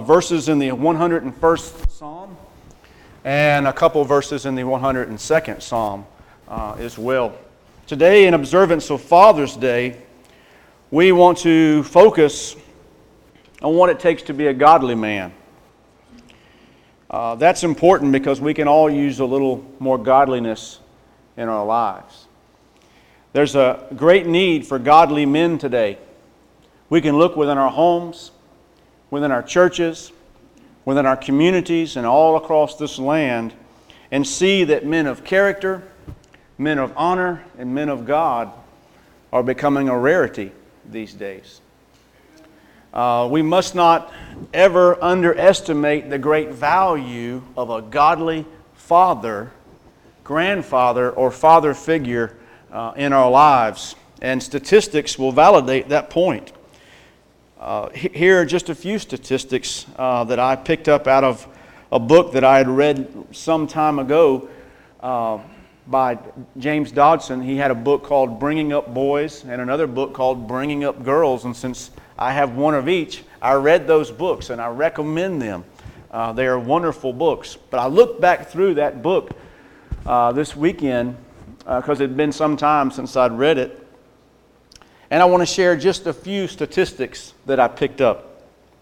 verses in the 101st Psalm and a couple verses in the 102nd Psalm as well. Today, in observance of Father's Day, we want to focus on what it takes to be a godly man. That's important because we can all use a little more godliness in our lives. There's a great need for godly men today. We can look within our homes, within our churches, within our communities, and all across this land and see that men of character, men of honor, and men of God are becoming a rarity these days. We must not ever underestimate the great value of a godly father, grandfather, or father figure in our lives. And statistics will validate that point. Here are just a few statistics that I picked up out of a book that I had read some time ago by James Dodson. He had a book called Bringing Up Boys and another book called Bringing Up Girls. And since I have one of each, I read those books and I recommend them. They are wonderful books. But I looked back through that book this weekend because it had been some time since I'd read it. And I want to share just a few statistics that I picked up.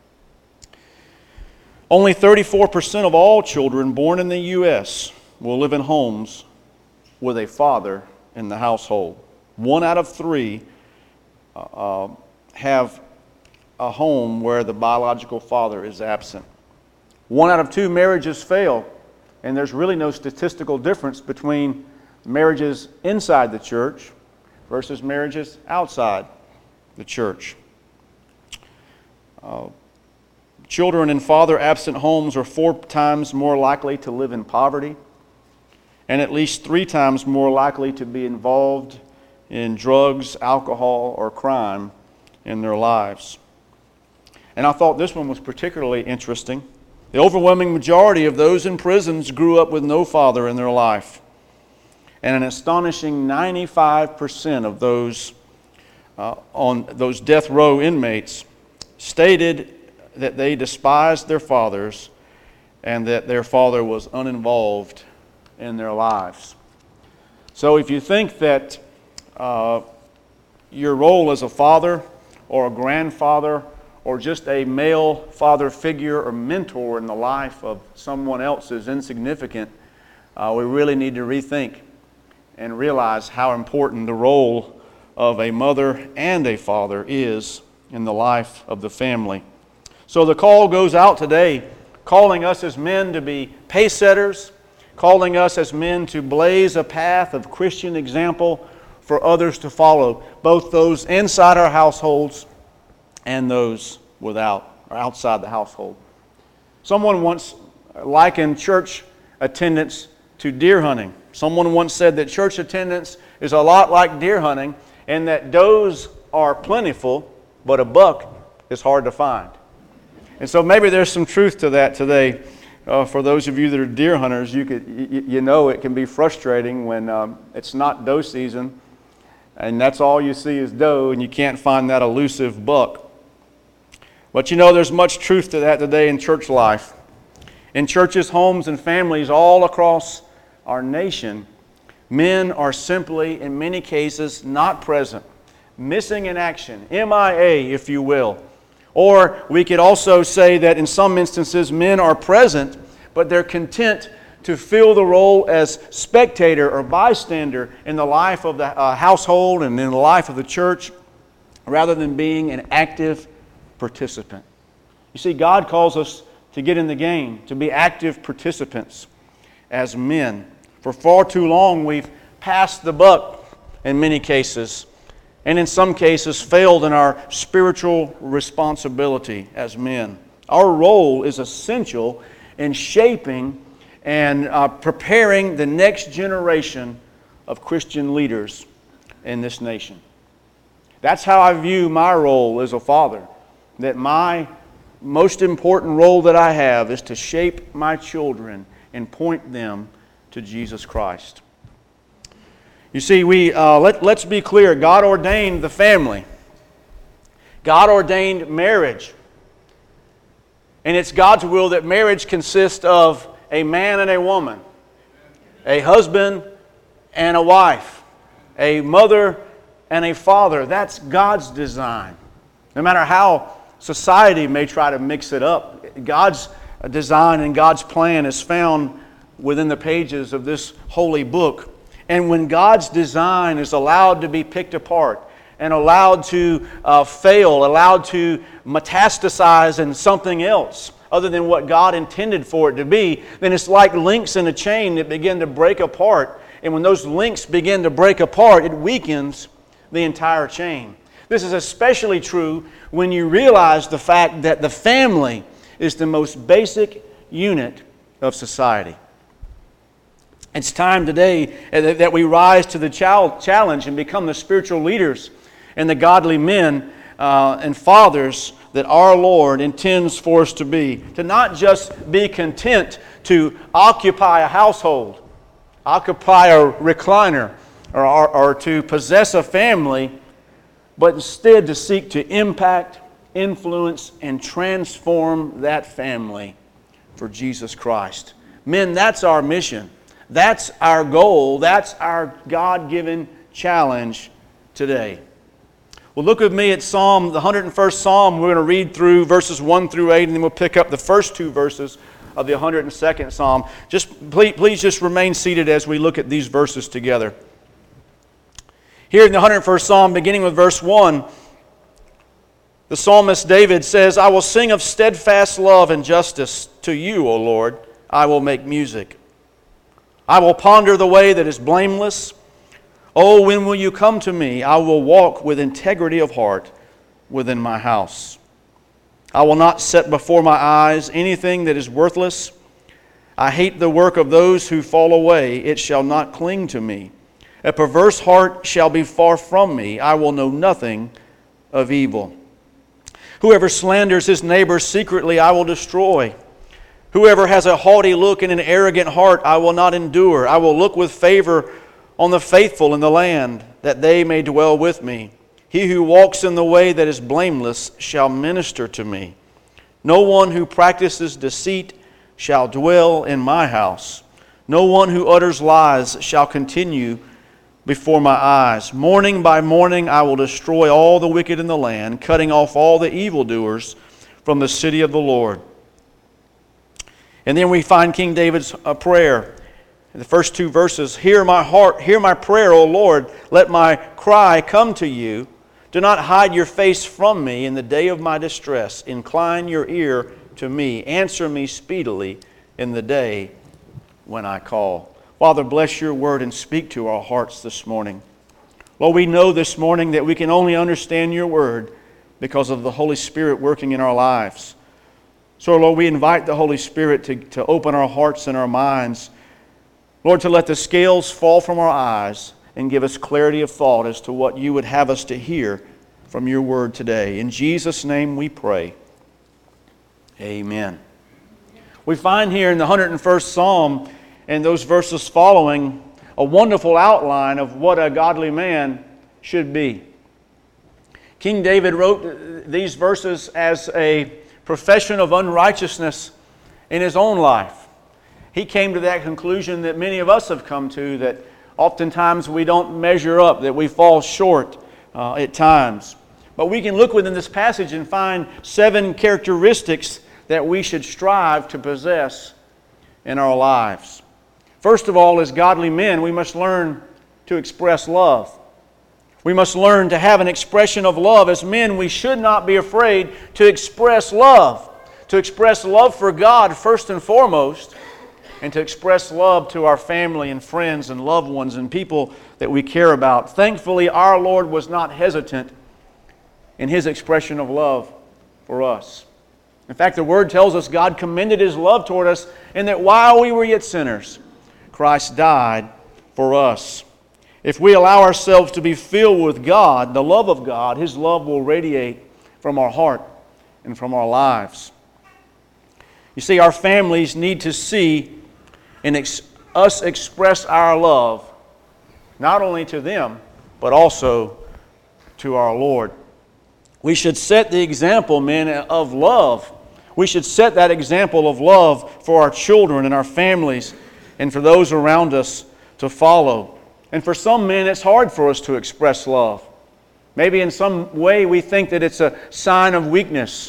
Only 34% of all children born in the U.S. will live in homes with a father in the household. 1 out of 3 have a home where the biological father is absent. 1 out of 2 marriages fail, and there's really no statistical difference between marriages inside the church versus marriages outside the church. Children in father-absent homes are 4 times more likely to live in poverty and at least 3 times more likely to be involved in drugs, alcohol, or crime in their lives. And I thought this one was particularly interesting. The overwhelming majority of those in prisons grew up with no father in their life. And an astonishing 95% of those on those death row inmates stated that they despised their fathers and that their father was uninvolved in their lives. So if you think that your role as a father or a grandfather or just a male father figure or mentor in the life of someone else is insignificant, we really need to rethink and realize how important the role of a mother and a father is in the life of the family. So the call goes out today, calling us as men to be pace setters, calling us as men to blaze a path of Christian example for others to follow, both those inside our households and those without or outside the household. Someone once likened church attendance to deer hunting. Someone once said that church attendance is a lot like deer hunting and that does are plentiful, but a buck is hard to find. And so maybe there's some truth to that today. For those of you that are deer hunters, you know it can be frustrating when it's not doe season and that's all you see is doe and you can't find that elusive buck. But you know there's much truth to that today in church life. In churches, homes, and families all across our nation, men are simply, in many cases, not present, missing in action, MIA, if you will. Or we could also say that in some instances, men are present, but they're content to fill the role as spectator or bystander in the life of the household and in the life of the church, rather than being an active participant. You see, God calls us to get in the game, to be active participants as men. For far too long, we've passed the buck in many cases, and in some cases failed in our spiritual responsibility as men. Our role is essential in shaping and preparing the next generation of Christian leaders in this nation. That's how I view my role as a father, that my most important role that I have is to shape my children and point them to Jesus Christ. You see, let's be clear. God ordained the family. God ordained marriage. And it's God's will that marriage consists of a man and a woman, a husband and a wife, a mother and a father. That's God's design. No matter how society may try to mix it up, God's design and God's plan is found within the pages of this holy book. And when God's design is allowed to be picked apart and allowed to fail, allowed to metastasize in something else other than what God intended for it to be, then it's like links in a chain that begin to break apart. And when those links begin to break apart, it weakens the entire chain. This is especially true when you realize the fact that the family is the most basic unit of society. It's time today that we rise to the challenge and become the spiritual leaders and the godly men and fathers that our Lord intends for us to be. To not just be content to occupy a household, occupy a recliner, or to possess a family, but instead to seek to impact, influence, and transform that family for Jesus Christ. Men, that's our mission. That's our goal. That's our God-given challenge today. Well, look with me at the 101st Psalm. We're going to read through verses 1 through 8, and then we'll pick up the first two verses of the 102nd Psalm. Please just remain seated as we look at these verses together. Here in the 101st Psalm, beginning with verse 1, the psalmist David says, "I will sing of steadfast love and justice. To you, O Lord, I will make music. I will ponder the way that is blameless. Oh, when will you come to me? I will walk with integrity of heart within my house. I will not set before my eyes anything that is worthless. I hate the work of those who fall away. It shall not cling to me. A perverse heart shall be far from me. I will know nothing of evil. Whoever slanders his neighbor secretly, I will destroy. Whoever has a haughty look and an arrogant heart, I will not endure. I will look with favor on the faithful in the land, that they may dwell with me. He who walks in the way that is blameless shall minister to me. No one who practices deceit shall dwell in my house. No one who utters lies shall continue before my eyes. Morning by morning I will destroy all the wicked in the land, cutting off all the evildoers from the city of the Lord." And then we find King David's prayer. In the first two verses, "Hear my heart, hear my prayer, O Lord. Let my cry come to you. Do not hide your face from me in the day of my distress. Incline your ear to me. Answer me speedily in the day when I call." Father, bless your word and speak to our hearts this morning. Lord, we know this morning that we can only understand your word because of the Holy Spirit working in our lives. So, Lord, we invite the Holy Spirit to open our hearts and our minds. Lord, to let the scales fall from our eyes and give us clarity of thought as to what you would have us to hear from your word today. In Jesus' name we pray. Amen. We find here in the 101st Psalm and those verses following a wonderful outline of what a godly man should be. King David wrote these verses as a profession of unrighteousness in his own life. He came to that conclusion that many of us have come to, that oftentimes we don't measure up, that we fall short at times. But we can look within this passage and find 7 characteristics that we should strive to possess in our lives. First of all, as godly men, we must learn to express love. We must learn to have an expression of love. As men, we should not be afraid to express love. To express love for God first and foremost, and to express love to our family and friends and loved ones and people that we care about. Thankfully, our Lord was not hesitant in His expression of love for us. In fact, the Word tells us God commended His love toward us, and that while we were yet sinners, Christ died for us. If we allow ourselves to be filled with God, the love of God, His love will radiate from our heart and from our lives. You see, our families need to see us express our love, not only to them, but also to our Lord. We should set the example, men, of love We should set that example of love for our children and our families and for those around us to follow. And for some men, it's hard for us to express love. Maybe in some way we think that it's a sign of weakness.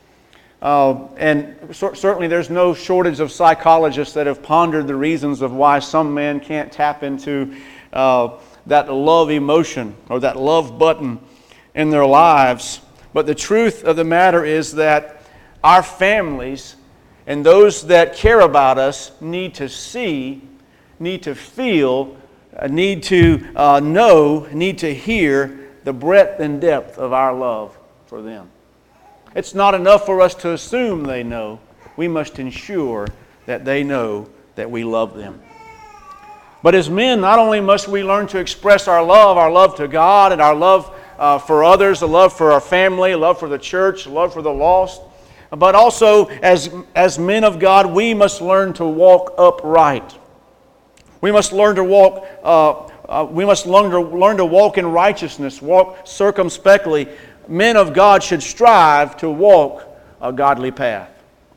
Certainly there's no shortage of psychologists that have pondered the reasons of why some men can't tap into that love emotion or that love button in their lives. But the truth of the matter is that our families and those that care about us need to see, need to feel, need to know, need to hear the breadth and depth of our love for them. It's not enough for us to assume they know. We must ensure that they know that we love them. But as men, not only must we learn to express our love to God and our love for others, a love for our family, a love for the church, a love for the lost, but also as men of God, we must learn to walk upright. We must learn to walk. We must learn to walk in righteousness, walk circumspectly. Men of God should strive to walk a godly path.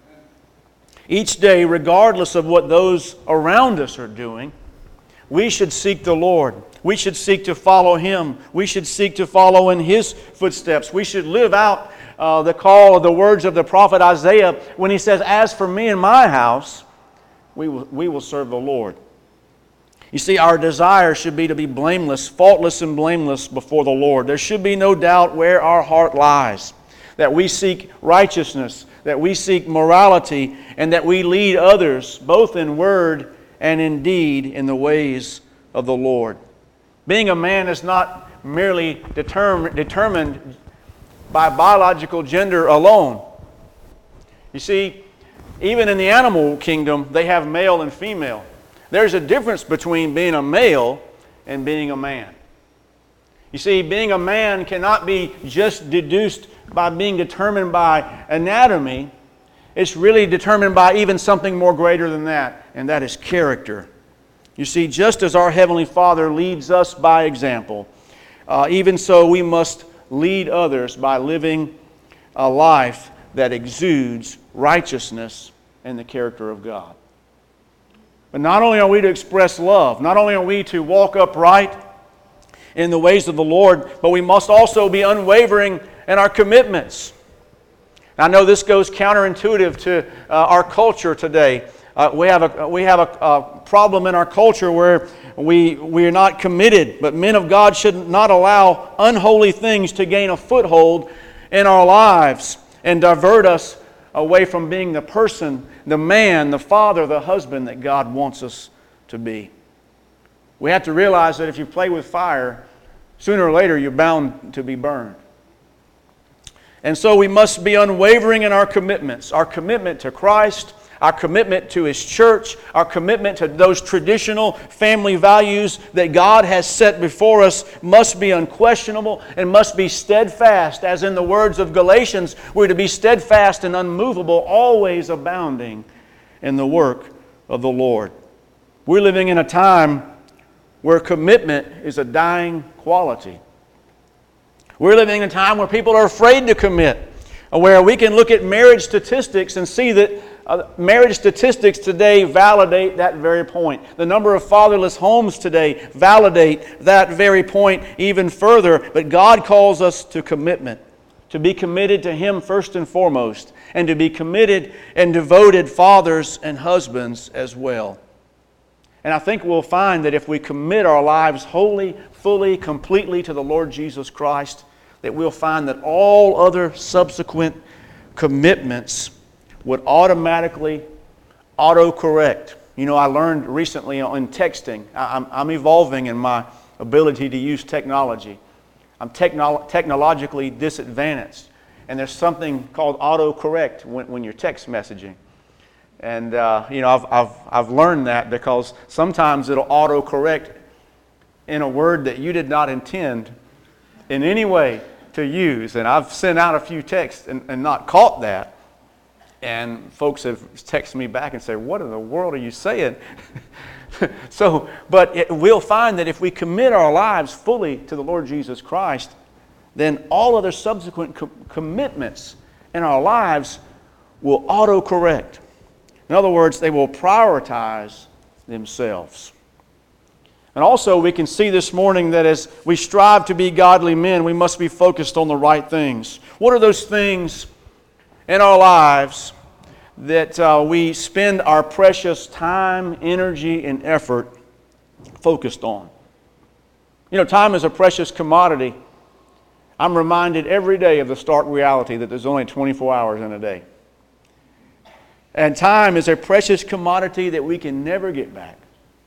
Each day, regardless of what those around us are doing, we should seek the Lord. We should seek to follow Him. We should seek to follow in His footsteps. We should live out the call of the words of the prophet Isaiah when he says, "As for me and my house, we will serve the Lord." You see, our desire should be to be blameless, faultless and blameless before the Lord. There should be no doubt where our heart lies, that we seek righteousness, that we seek morality, and that we lead others, both in word and in deed, in the ways of the Lord. Being a man is not merely determined by biological gender alone. You see, even in the animal kingdom, they have male and female. There's a difference between being a male and being a man. You see, being a man cannot be just deduced by being determined by anatomy. It's really determined by even something more greater than that, and that is character. You see, just as our Heavenly Father leads us by example, even so we must lead others by living a life that exudes righteousness and the character of God. But not only are we to express love, not only are we to walk upright in the ways of the Lord, but we must also be unwavering in our commitments. I know this goes counterintuitive to our culture today. We have a problem in our culture where we are not committed, but men of God should not allow unholy things to gain a foothold in our lives and divert us away from being the person, the man, the father, the husband that God wants us to be. We have to realize that if you play with fire, sooner or later you're bound to be burned. And so we must be unwavering in our commitments to Christ, our commitment to His church, our commitment to those traditional family values that God has set before us must be unquestionable and must be steadfast. As in the words of Galatians, we're to be steadfast and unmovable, always abounding in the work of the Lord. We're living in a time where commitment is a dying quality. We're living in a time where people are afraid to commit, where we can look at marriage statistics and see that marriage statistics today validate that very point. The number of fatherless homes today validate that very point even further. But God calls us to commitment, to be committed to Him first and foremost, and to be committed and devoted fathers and husbands as well. And I think we'll find that if we commit our lives wholly, fully, completely to the Lord Jesus Christ, that we'll find that all other subsequent commitments would automatically autocorrect. You know, I learned recently in texting, I'm evolving in my ability to use technology. I'm technologically disadvantaged. And there's something called autocorrect when you're text messaging. And, I've learned that because sometimes it'll autocorrect in a word that you did not intend in any way to use. And I've sent out a few texts and not caught that. And folks have texted me back and said, "What in the world are you saying?" We'll find that if we commit our lives fully to the Lord Jesus Christ, then all other subsequent commitments in our lives will autocorrect. In other words, they will prioritize themselves. And also we can see this morning that as we strive to be godly men, we must be focused on the right things. What are those things in our lives that we spend our precious time, energy, and effort focused on? You know, time is a precious commodity. I'm reminded every day of the stark reality that there's only 24 hours in a day. And time is a precious commodity that we can never get back.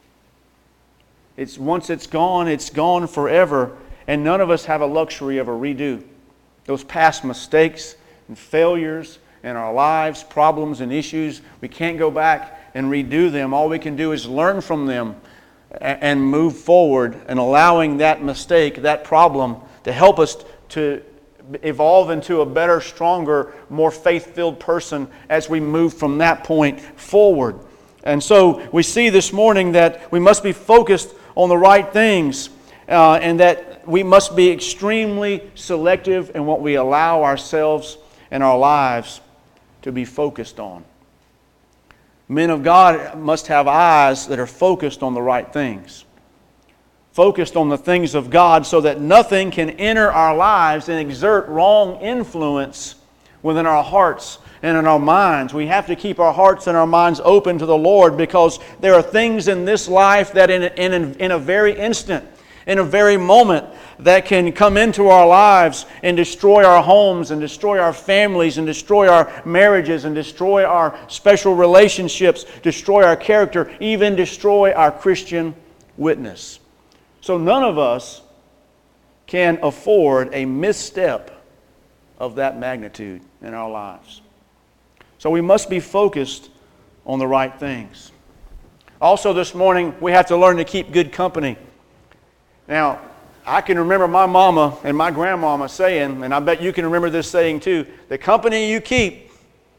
Once it's gone forever, and none of us have a luxury of a redo. Those past mistakes and failures in our lives, problems and issues, we can't go back and redo them. All we can do is learn from them and move forward, and allowing that mistake, that problem, to help us to evolve into a better, stronger, more faith-filled person as we move from that point forward. And so we see this morning that we must be focused on the right things, and that we must be extremely selective in what we allow ourselves and our lives to be focused on. Men of God must have eyes that are focused on the right things, focused on the things of God, so that nothing can enter our lives and exert wrong influence within our hearts and in our minds. We have to keep our hearts and our minds open to the Lord, because there are things in this life that in a very instant, in a very moment, that can come into our lives and destroy our homes and destroy our families and destroy our marriages and destroy our special relationships, destroy our character, even destroy our Christian witness. So none of us can afford a misstep of that magnitude in our lives. So we must be focused on the right things. Also this morning, we have to learn to keep good company. Now, I can remember my mama and my grandmama saying, and I bet you can remember this saying too, the company you keep,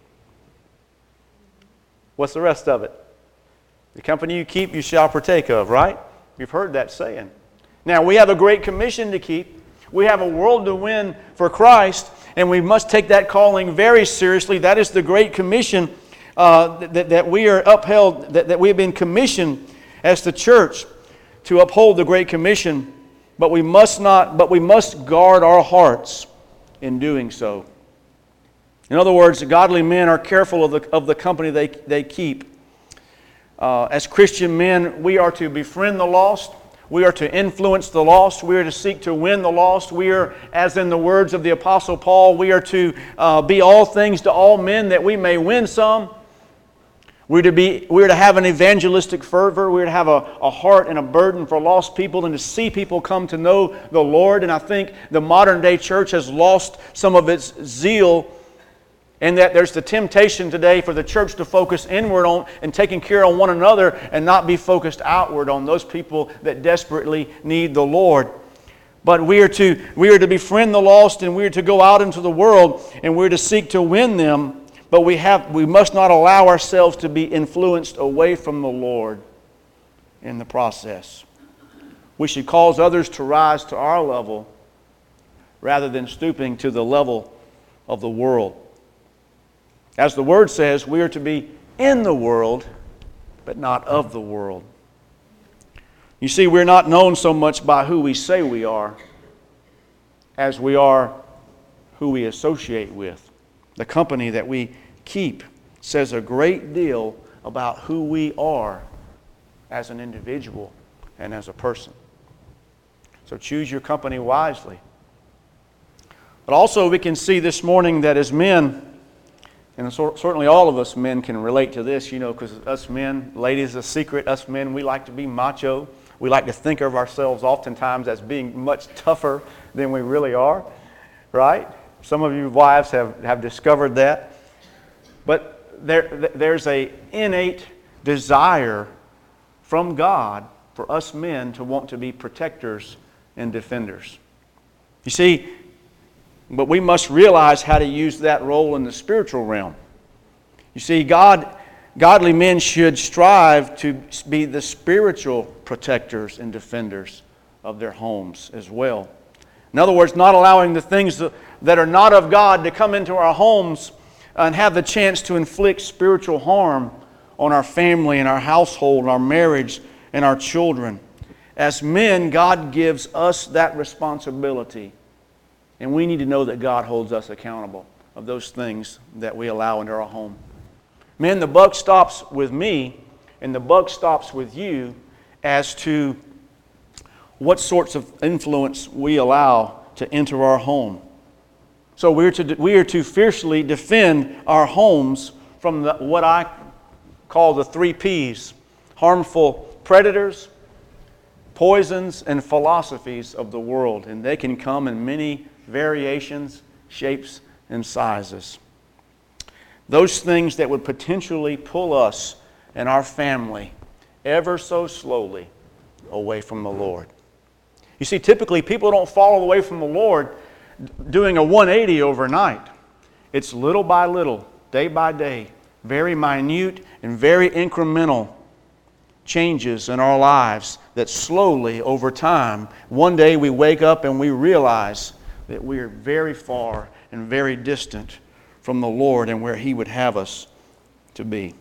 what's the rest of it? The company you keep, you shall partake of, right? You've heard that saying. Now, we have a great commission to keep. We have a world to win for Christ, and we must take that calling very seriously. That is the Great Commission that we are upheld, that we have been commissioned as the church to uphold the Great Commission. But we must guard our hearts in doing so. In other words, godly men are careful of the company they keep. As Christian men, we are to befriend the lost. We are to influence the lost. We are to seek to win the lost. We are, as in the words of the Apostle Paul, we are to be all things to all men that we may win some. We are to have an evangelistic fervor. We are to have a heart and a burden for lost people and to see people come to know the Lord. And I think the modern day church has lost some of its zeal, and that there's the temptation today for the church to focus inward on and taking care of one another and not be focused outward on those people that desperately need the Lord. But we are to befriend the lost, and we are to go out into the world, and we are to seek to win them. But we must not allow ourselves to be influenced away from the Lord in the process. We should cause others to rise to our level rather than stooping to the level of the world. As the Word says, we are to be in the world, but not of the world. You see, we're not known so much by who we say we are as we are who we associate with. The company that we keep says a great deal about who we are as an individual and as a person. So choose your company wisely. But also we can see this morning that as men, and certainly all of us men can relate to this, because us men, ladies, a secret, us men, we like to be macho. We like to think of ourselves oftentimes as being much tougher than we really are, right? Some of you wives have discovered that. But there's an innate desire from God for us men to want to be protectors and defenders. You see, but we must realize how to use that role in the spiritual realm. You see, godly men should strive to be the spiritual protectors and defenders of their homes as well. In other words, not allowing the things that are not of God to come into our homes and have the chance to inflict spiritual harm on our family and our household, our marriage, and our children. As men, God gives us that responsibility. And we need to know that God holds us accountable of those things that we allow into our home. Men, the buck stops with me, and the buck stops with you as to what sorts of influence we allow to enter our home. So we are to fiercely defend our homes from what I call the 3 Ps: harmful predators, poisons, and philosophies of the world. And they can come in many variations, shapes, and sizes. Those things that would potentially pull us and our family ever so slowly away from the Lord. You see, typically people don't fall away from the Lord doing a 180 overnight. It's little by little, day by day, very minute and very incremental changes in our lives that slowly, over time, one day we wake up and we realize that we are very far and very distant from the Lord and where He would have us to be.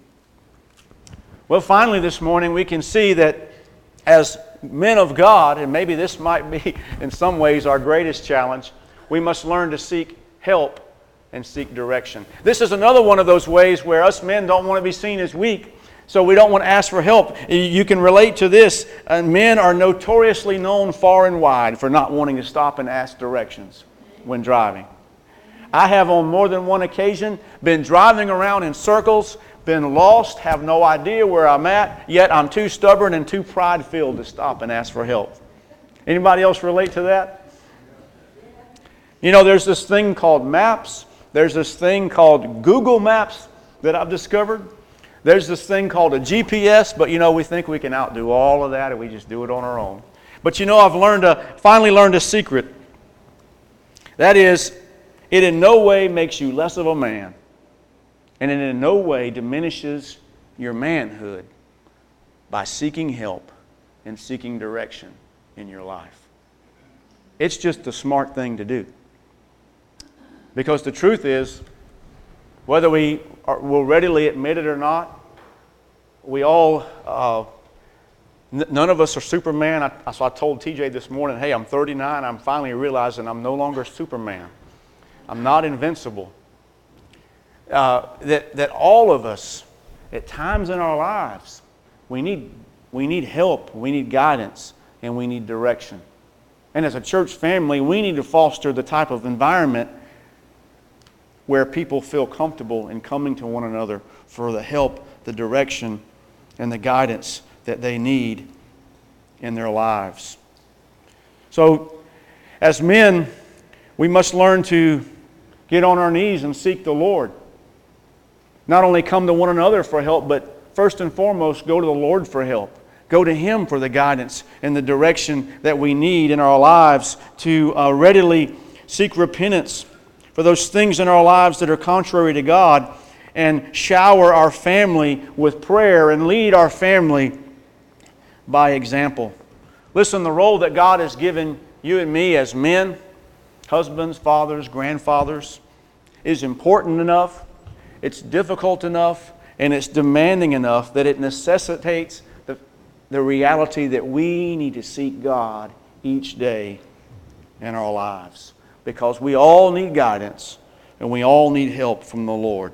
Well, finally this morning we can see that as men of God, and maybe this might be in some ways our greatest challenge, we must learn to seek help and seek direction. This is another one of those ways where us men don't want to be seen as weak, so we don't want to ask for help. You can relate to this. Men are notoriously known far and wide for not wanting to stop and ask directions when driving. I have on more than one occasion been driving around in circles, been lost, have no idea where I'm at, yet I'm too stubborn and too pride-filled to stop and ask for help. Anybody else relate to that? You know, there's this thing called maps. There's this thing called Google Maps that I've discovered. There's this thing called a GPS, but you know, we think we can outdo all of that and we just do it on our own. But you know, I've finally learned a secret. That is, it in no way makes you less of a man, and it in no way diminishes your manhood by seeking help and seeking direction in your life. It's just the smart thing to do. Because the truth is, whether we will readily admit it or not, we all, none of us are Superman. So I told TJ this morning, hey, I'm 39. I'm finally realizing I'm no longer Superman. I'm not invincible. That all of us, at times in our lives, we need help, we need guidance, and we need direction. And as a church family, we need to foster the type of environment where people feel comfortable in coming to one another for the help, the direction, and the guidance that they need in their lives. So, as men, we must learn to get on our knees and seek the Lord. Not only come to one another for help, but first and foremost, go to the Lord for help. Go to Him for the guidance and the direction that we need in our lives, to readily seek repentance for those things in our lives that are contrary to God, and shower our family with prayer and lead our family by example. Listen, the role that God has given you and me as men, husbands, fathers, grandfathers, is important enough, it's difficult enough, and it's demanding enough that it necessitates the reality that we need to seek God each day in our lives. Because we all need guidance and we all need help from the Lord.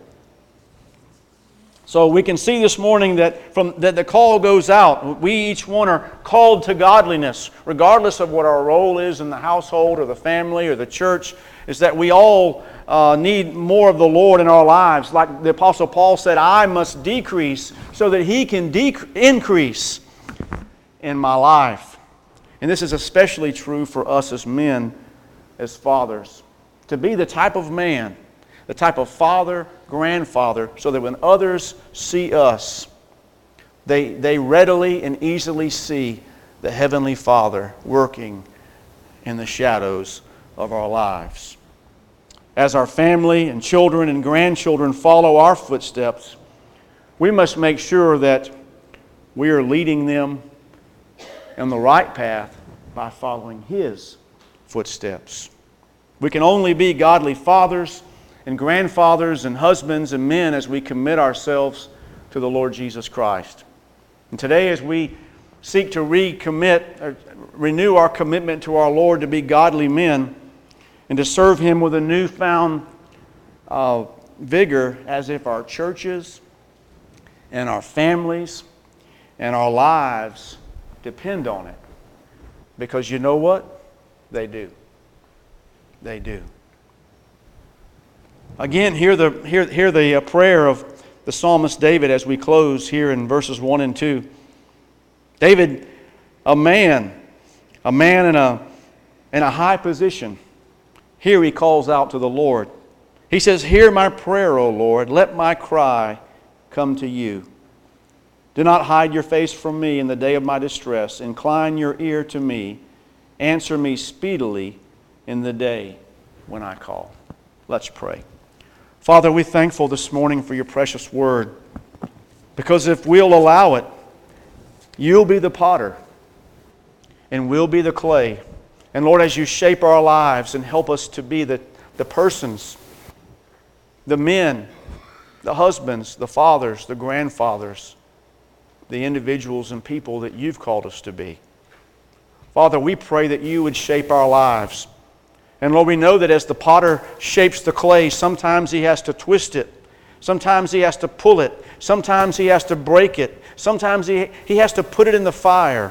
So we can see this morning that the call goes out. We each one are called to godliness, regardless of what our role is in the household or the family or the church, is that we all need more of the Lord in our lives. Like the Apostle Paul said, I must decrease so that He can increase in my life. And this is especially true for us as men, as fathers. To be the type of man, the type of father, grandfather, so that when others see us, they readily and easily see the Heavenly Father working in the shadows of our lives. As our family and children and grandchildren follow our footsteps, we must make sure that we are leading them on the right path by following His footsteps. We can only be godly fathers and grandfathers and husbands and men as we commit ourselves to the Lord Jesus Christ. And today, as we seek to renew our commitment to our Lord to be godly men and to serve Him with a newfound vigor, as if our churches and our families and our lives depend on it. Because you know what? They do. They do. Again, hear the prayer of the psalmist David as we close here in verses 1 and 2. David, a man in a high position. Here he calls out to the Lord. He says, "Hear my prayer, O Lord. Let my cry come to you. Do not hide your face from me in the day of my distress. Incline your ear to me. Answer me speedily in the day when I call." Let's pray. Father, we're thankful this morning for your precious word, because if we'll allow it, you'll be the potter and we'll be the clay. And Lord, as you shape our lives and help us to be the persons, the men, the husbands, the fathers, the grandfathers, the individuals and people that you've called us to be. Father, we pray that you would shape our lives. And Lord, we know that as the potter shapes the clay, sometimes he has to twist it. Sometimes he has to pull it. Sometimes he has to break it. Sometimes he has to put it in the fire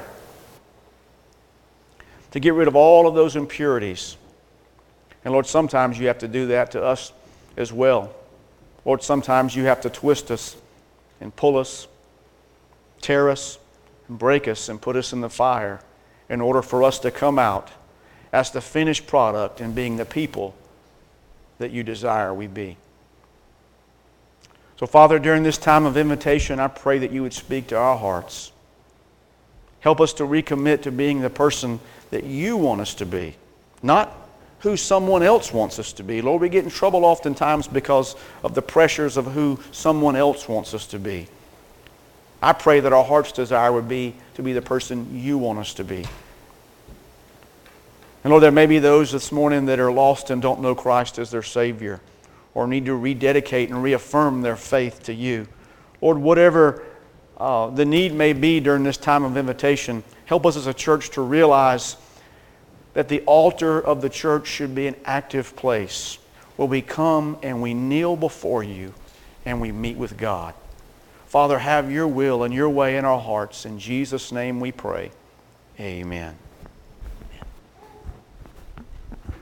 to get rid of all of those impurities. And Lord, sometimes you have to do that to us as well. Lord, sometimes you have to twist us and pull us, tear us, and break us and put us in the fire in order for us to come out as the finished product and being the people that you desire we be. So Father, during this time of invitation, I pray that you would speak to our hearts. Help us to recommit to being the person that you want us to be, not who someone else wants us to be. Lord, we get in trouble oftentimes because of the pressures of who someone else wants us to be. I pray that our heart's desire would be to be the person you want us to be. And Lord, there may be those this morning that are lost and don't know Christ as their Savior, or need to rededicate and reaffirm their faith to you. Lord, whatever the need may be during this time of invitation, help us as a church to realize that the altar of the church should be an active place where we come and we kneel before you and we meet with God. Father, have your will and your way in our hearts. In Jesus' name we pray. Amen.